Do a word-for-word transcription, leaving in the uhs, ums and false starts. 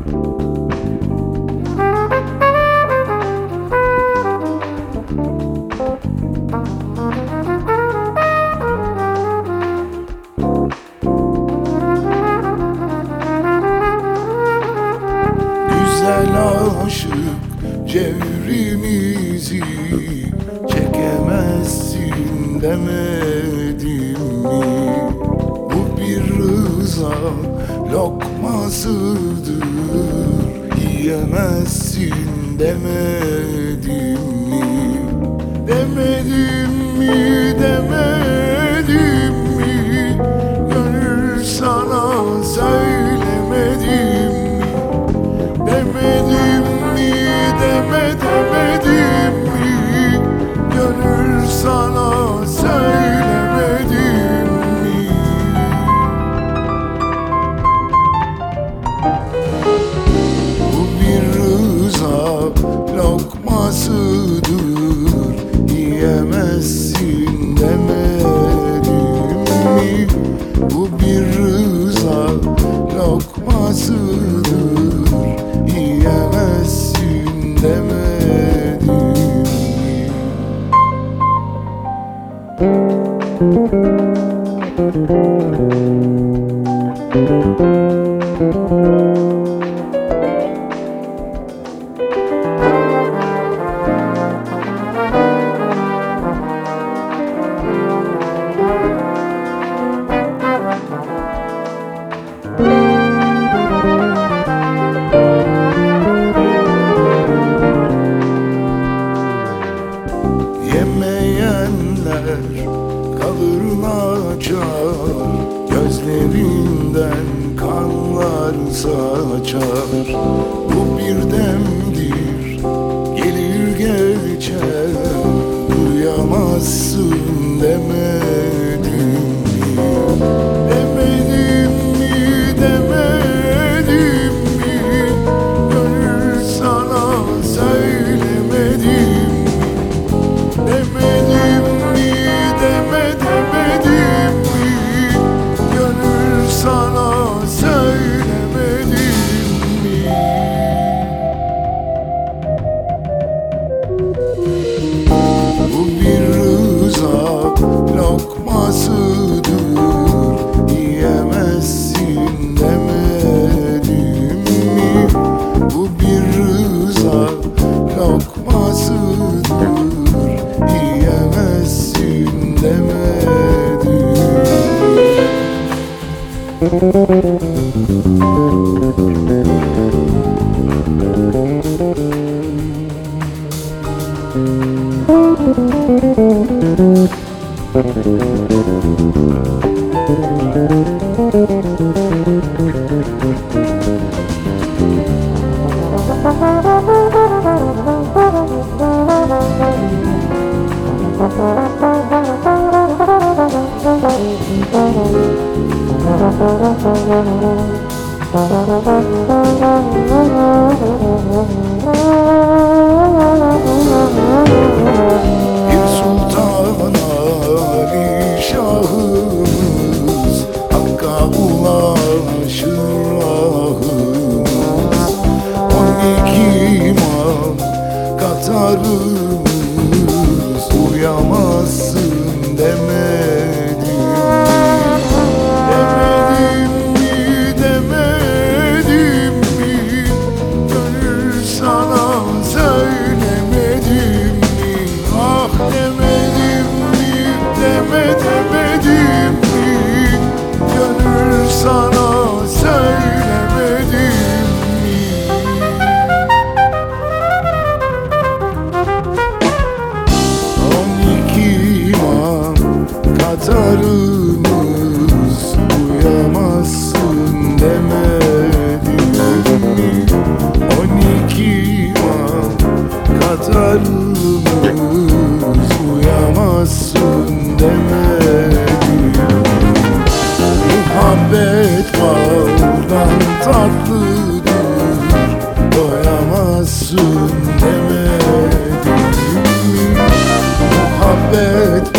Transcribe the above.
Güzel aşık cevrimizi çekemezsin demedim mi? Bu bir rıza lokmasıdır, yiyemezsin demedim mi? Demedim mi, demedim mi? Gönül sana söylemedim mi? Demedim mi, deme demedim mi? Gönül sana söylemedim mi? Bu bir rıza lokmasıdır, yiyemezsin demedim mi? Bu bir rıza lokmasıdır, yiyemezsin demedim mi? Yemeyenler kalır açar, gözlerinden kanlar saçar. Bu bir demdir, gelir geçer, duyamazsın demedim mi? Demedim mi, demedim mi? Gönül sana söylemedim mi? Demedim mi, deme demedim mi? Gönül sana söylemedim mi? Bu bir rıza lokmasıdır, yiyemezsin demedim mi? Bu bir rıza lokmasıdır, yiyemezsin demedim Bir sultan alişahımız Hakk'a ulaşır ahımız. On iki imam katarımız, uyamazsın demedim mi? Demedim mi, demedim mi? Gönül sana söylemedim mi? Ah demedim mi, deme demedim mi? Gönül sana söylemedim mi? On iki imam katarımız, uyamazsın demedim mi? On iki imam katarımız, uyamazsın demedim mi? Muhabbet baldan tatlıdır, doyamazsın demedim mi? Muhabbet